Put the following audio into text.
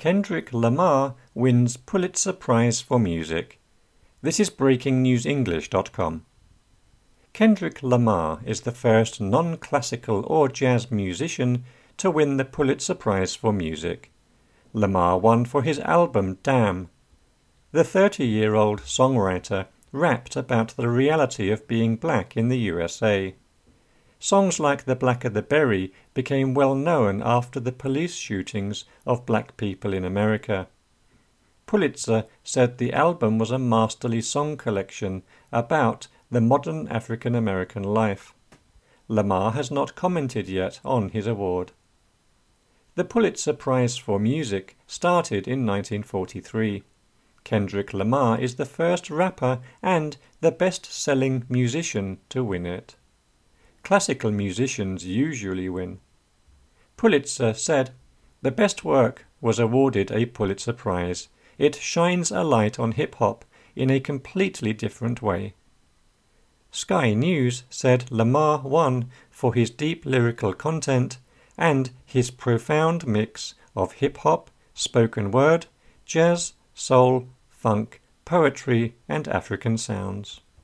Kendrick Lamar wins Pulitzer Prize for Music. This is BreakingNewsEnglish.com. Kendrick Lamar is the first non-classical or jazz musician to win the Pulitzer Prize for Music. Lamar won for his album Damn. The 30-year-old songwriter rapped about the reality of being black in the USA. Songs like The Blacker the Berry became well known after the police shootings of black people in America. Pulitzer said the album was a masterly song collection about the modern African American life. Lamar has not commented yet on his award. The Pulitzer Prize for Music started in 1943. Kendrick Lamar is the first rapper and the best-selling musician to win it. Classical musicians usually win. Pulitzer said, "The best work was awarded a Pulitzer Prize. It shines a light on hip-hop in a completely different way." Sky News said Lamar won for his deep lyrical content and his profound mix of hip-hop, spoken word, jazz, soul, funk, poetry, and African sounds.